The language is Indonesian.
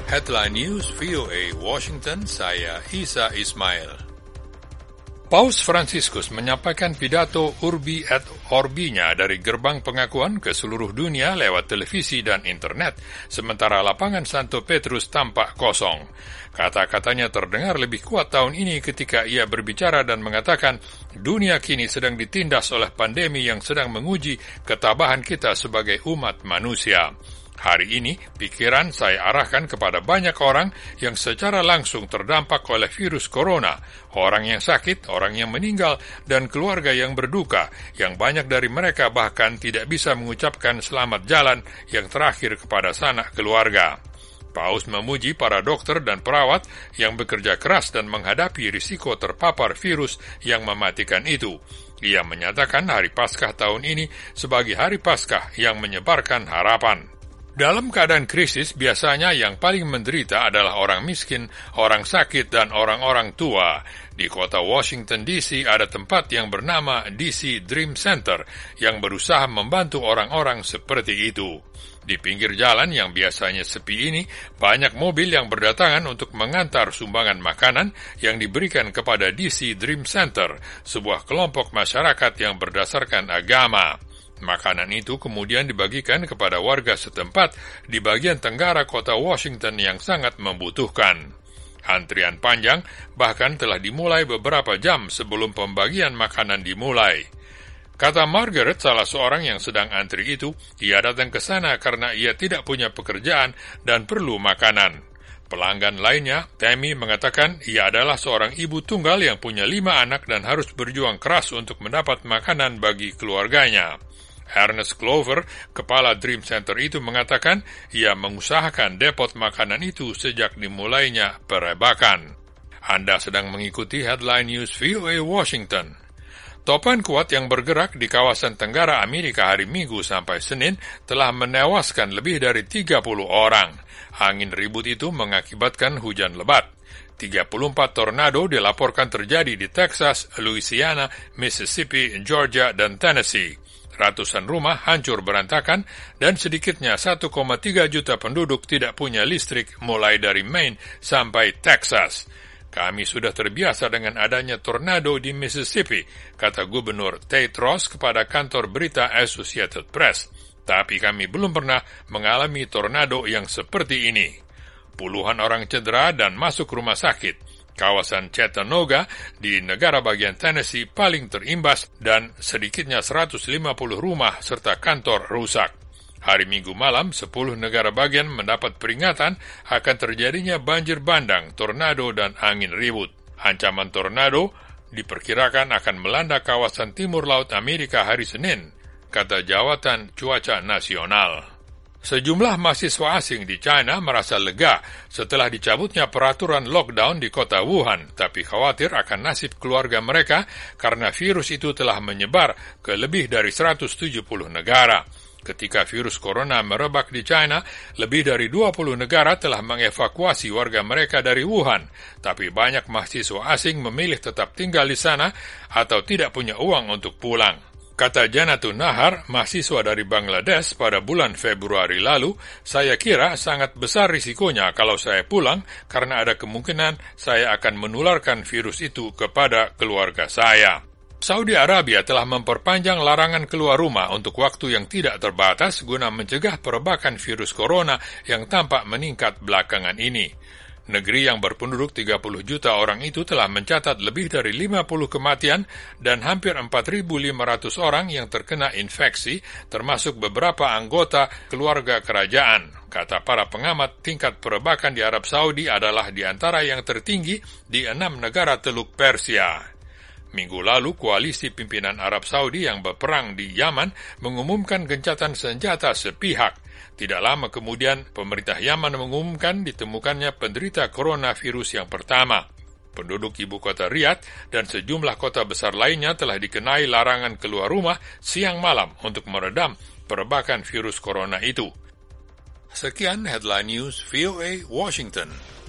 Headline News VOA Washington, saya Isa Ismail. Paus Fransiskus menyampaikan pidato Urbi et Orbinya dari gerbang pengakuan ke seluruh dunia lewat televisi dan internet, sementara lapangan Santo Petrus tampak kosong. Kata-katanya terdengar lebih kuat tahun ini ketika ia berbicara dan mengatakan, dunia kini sedang ditindas oleh pandemi yang sedang menguji ketabahan kita sebagai umat manusia. Hari ini, pikiran saya arahkan kepada banyak orang yang secara langsung terdampak oleh virus corona, orang yang sakit, orang yang meninggal, dan keluarga yang berduka, yang banyak dari mereka bahkan tidak bisa mengucapkan selamat jalan yang terakhir kepada sanak keluarga. Paus memuji para dokter dan perawat yang bekerja keras dan menghadapi risiko terpapar virus yang mematikan itu. Ia menyatakan Hari Paskah tahun ini sebagai Hari Paskah yang menyebarkan harapan. Dalam keadaan krisis, biasanya yang paling menderita adalah orang miskin, orang sakit, dan orang-orang tua. Di kota Washington, D.C. ada tempat yang bernama D.C. Dream Center yang berusaha membantu orang-orang seperti itu. Di pinggir jalan yang biasanya sepi ini, banyak mobil yang berdatangan untuk mengantar sumbangan makanan yang diberikan kepada D.C. Dream Center, sebuah kelompok masyarakat yang berdasarkan agama. Makanan itu kemudian dibagikan kepada warga setempat di bagian tenggara kota Washington yang sangat membutuhkan. Antrian panjang bahkan telah dimulai beberapa jam sebelum pembagian makanan dimulai. Kata Margaret, salah seorang yang sedang antri itu, ia datang ke sana karena ia tidak punya pekerjaan dan perlu makanan. Pelanggan lainnya, Tammy, mengatakan ia adalah seorang ibu tunggal yang punya 5 anak dan harus berjuang keras untuk mendapat makanan bagi keluarganya. Ernest Clover, kepala Dream Center itu, mengatakan ia mengusahakan depot makanan itu sejak dimulainya perebakan. Anda sedang mengikuti Headline News VOA Washington. Topan kuat yang bergerak di kawasan Tenggara Amerika hari Minggu sampai Senin telah menewaskan lebih dari 30 orang. Angin ribut itu mengakibatkan hujan lebat. 34 tornado dilaporkan terjadi di Texas, Louisiana, Mississippi, Georgia, dan Tennessee. Ratusan rumah hancur berantakan dan sedikitnya 1,3 juta penduduk tidak punya listrik mulai dari Maine sampai Texas. Kami sudah terbiasa dengan adanya tornado di Mississippi, kata Gubernur Tate Ross kepada kantor berita Associated Press. Tapi kami belum pernah mengalami tornado yang seperti ini. Puluhan orang cedera dan masuk rumah sakit. Kawasan Chattanooga di negara bagian Tennessee paling terimbas dan sedikitnya 150 rumah serta kantor rusak. Hari Minggu malam, 10 negara bagian mendapat peringatan akan terjadinya banjir bandang, tornado, dan angin ribut. Ancaman tornado diperkirakan akan melanda kawasan timur laut Amerika hari Senin, kata Jawatan Cuaca Nasional. Sejumlah mahasiswa asing di China merasa lega setelah dicabutnya peraturan lockdown di kota Wuhan, tapi khawatir akan nasib keluarga mereka karena virus itu telah menyebar ke lebih dari 170 negara. Ketika virus corona merebak di China, lebih dari 20 negara telah mengevakuasi warga mereka dari Wuhan, tapi banyak mahasiswa asing memilih tetap tinggal di sana atau tidak punya uang untuk pulang. Kata Janatun Nahar, mahasiswa dari Bangladesh pada bulan Februari lalu, saya kira sangat besar risikonya kalau saya pulang karena ada kemungkinan saya akan menularkan virus itu kepada keluarga saya. Saudi Arabia telah memperpanjang larangan keluar rumah untuk waktu yang tidak terbatas guna mencegah perebakan virus corona yang tampak meningkat belakangan ini. Negeri yang berpenduduk 30 juta orang itu telah mencatat lebih dari 50 kematian dan hampir 4.500 orang yang terkena infeksi, termasuk beberapa anggota keluarga kerajaan. Kata para pengamat, tingkat perebakan di Arab Saudi adalah di antara yang tertinggi di 6 negara Teluk Persia. Minggu lalu, koalisi pimpinan Arab Saudi yang berperang di Yaman mengumumkan gencatan senjata sepihak. Tidak lama kemudian, pemerintah Yaman mengumumkan ditemukannya penderita coronavirus yang pertama. Penduduk ibu kota Riyadh dan sejumlah kota besar lainnya telah dikenai larangan keluar rumah siang malam untuk meredam perebakan virus corona itu. Sekian Headline News VOA Washington.